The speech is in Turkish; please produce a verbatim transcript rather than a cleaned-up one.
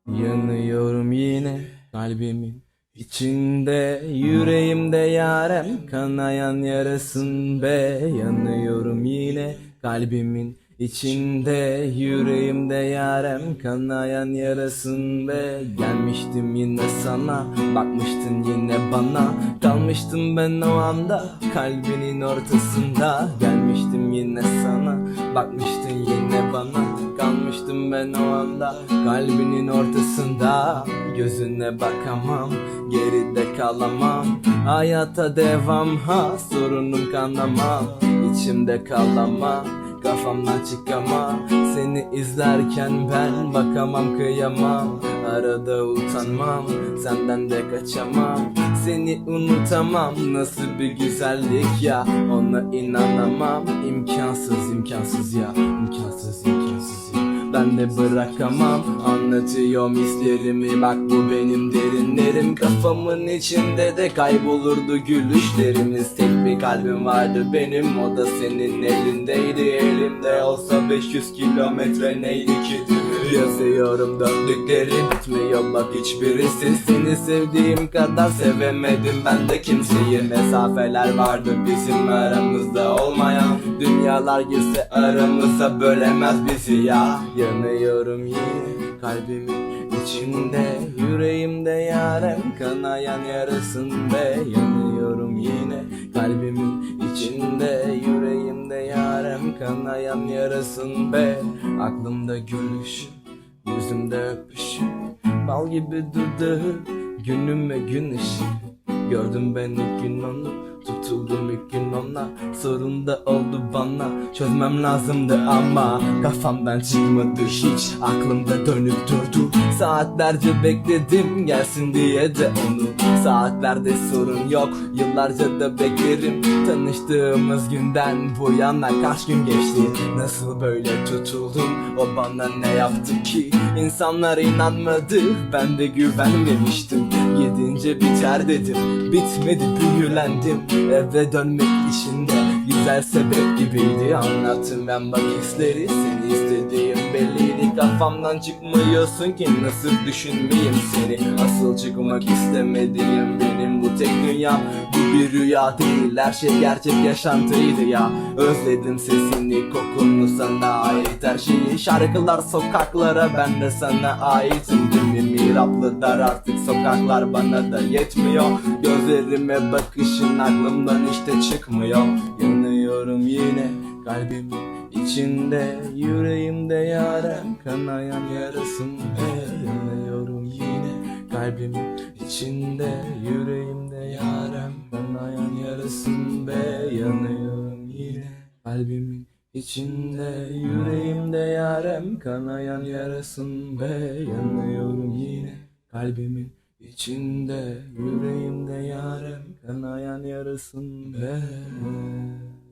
Yanıyorum yine kalbimin içinde, yüreğimde yarem kanayan yarasın be. Yanıyorum yine kalbimin içinde, yüreğimde yarem kanayan yarasın be. Gelmiştim yine sana, bakmıştın yine bana, kalmıştım ben o anda kalbinin ortasında. Gelmiştim yine sana, bakmıştın yine bana, kalmıştım ben o anda kalbinin ortasında. Gözüne bakamam, geride kalamam, hayata devam, ha sorunum kanamam. İçimde kalamam, kafamdan çıkamam, seni izlerken ben bakamam, kıyamam. Arada utanmam, senden de kaçamam, seni unutamam. Nasıl bir güzellik ya, ona inanamam. İmkansız imkansız ya, imkansız imkansız ya. Ben de bırakamam, anlatıyorum hislerimi, bak bu benim derinlerim. Kafamın içinde de kaybolurdu gülüşlerimiz. Tek bir kalbim vardı benim, o da senin elindeydi. Elimde olsa beş yüz kilometre neydi ki değil mi? Yazıyorum döndükleri bitmiyor bak hiçbirisi. Seni sevdiğim kadar sevemedim ben de kimseyi. Mesafeler vardı bizim aramızda olmayan, dünyalar girse aramıza bölemez bizi ya. Yanıyorum yine kalbimin içinde, yüreğimde yarem kanayan yarasın be. Yanıyorum yine kalbimin içinde, yüreğimde yarem kanayan yarasın be. Aklımda gülüşün, yüzümde öpüşün, bal gibi dudağı, günüme gün ışığı. Gördüm ben ilk gün onu, tutuldum ilk gün ona. Sorun da oldu bana, çözmem lazımdı ama kafamdan çıkmadı hiç, aklımda dönüp durdu. Saatlerce bekledim gelsin diye de onu. Saatlerde sorun yok, yıllarca da beklerim. Tanıştığımız günden bu yana kaç gün geçti, nasıl böyle tutuldum, o bana ne yaptı ki? İnsanlar inanmadı, ben de güvenmemiştim. Gidince biter dedim, bitmedi büyülendim. Eve dönmek işinde güzel sebep gibiydi. Anlattım ben bak hisleri, seni istediğim belliydi. Kafamdan çıkmıyorsun ki, nasıl düşünmeyeyim seni? Asıl çıkmak istemediğim benim bu tek dünya. Bu bir rüya değil, her şey gerçek yaşantıydı ya. Özledim sesini, kokunu, sana ait her şeyi. Şarkılar sokaklara, ben de sana aitim. Değil mi miraplı dar artık sokaklar, bana da yetmiyor. Gözlerime bakışın aklımdan işte çıkmıyor. Yanıyorum yine kalbimin içinde, yüreğimde yarem kanayan yarasın be. Yanıyorum yine kalbimin içinde, yüreğimde yarem kanayan yarasın be. Yanıyorum yine kalbimin içinde, yüreğimde yarem kanayan yarasın be. Yanıyorum yine kalbimin içinde, yüreğimde yarem kanayan yarasın be.